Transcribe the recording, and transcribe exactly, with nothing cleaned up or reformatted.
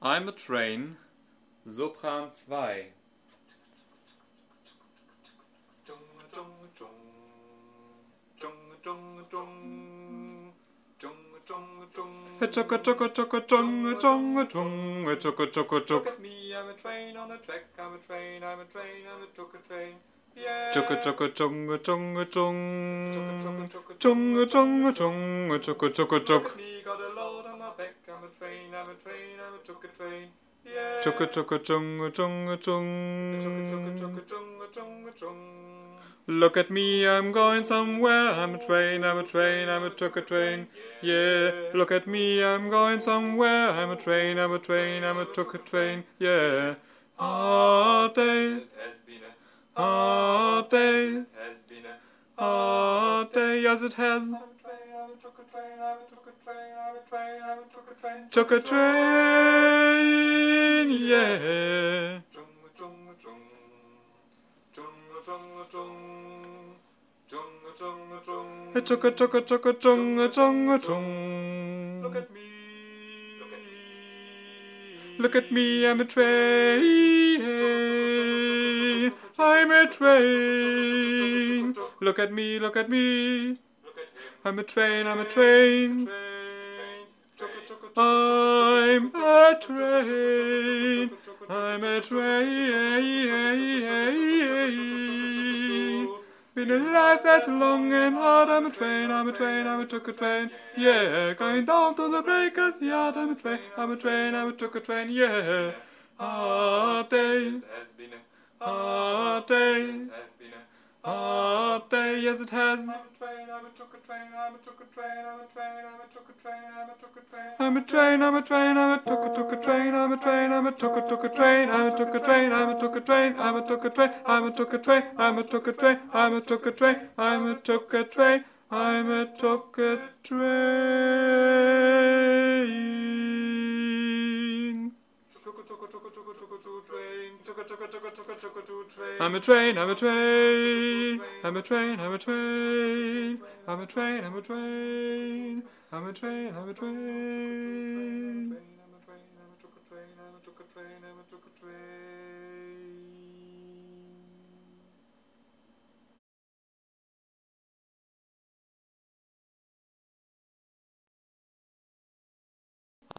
I'm a Train, Sopran zwei. Chocka chocka chocka chonga chonga chonga chocka chocka chock. Look at me, I'm a train on the track, I'm a train, I'm a train, I'm a chocka train. Yeah. Chocka chocka chonga chonga chong. Chocka chocka Chonga chonga chonga chocka chocka Look chock. at me, got a load on my back, I'm a train, I'm a train, I'm a chocka train. Yeah. Chocka chocka chonga chonga chong. Chocka chocka chocka chonga chonga chong. Look at me, I'm going somewhere. I'm a train, I'm a train, I'm a chocka train. Yeah, look at me, I'm going somewhere. I'm a train, I'm a train, I'm a chocka train. Yeah. Hard day, It has been a hard day, has been a hard day. Yes, it has. I'm a train, I'm a chocka train, I'm a chocka train, I'm a train, I'm a chocka train. Chocka train, yeah. Chonga chonga chong. Chonga chonga chong. Chonga chonga chong. Chocka chocka chocka chonga chonga chong. Look at me. Look at me. Look at me, I'm a train. I'm a train. Look at me, look at me. Look at him. I'm a train, I'm a train. Train. Chocka chocka chocka. I'm a train. I'm a train. Been a life that's long and hard. I'm a train, I'm a train, I'm a chocka train. Yeah, going down to the breakers yard. I'm a train, I'm a train, I'm a chocka train. Yeah, hard day, It has been a hard day, it has been a hard day. Yes, it has. I'm a train, I'm a chocka train, I'm a chocka train, I'm a train, I'm a chocka train, I'm a chocka train. I'm a train, I'm a train, I'm a chocka chocka train. I'm a train, I'm a chocka chocka train. I'm a chocka train, I'm a chocka train. I'm a chocka train, I'm a chocka train. I'm a chocka train, I'm a chocka train. I'm a chocka train. I'm a chocka train. Chocka chocka chocka chocka chocka choo train. Chocka chocka chocka chocka chocka choo train. I'm a train, I'm a train. I'm a train, I'm a train. I'm a train, I'm a train. I'm a train, I'm a train.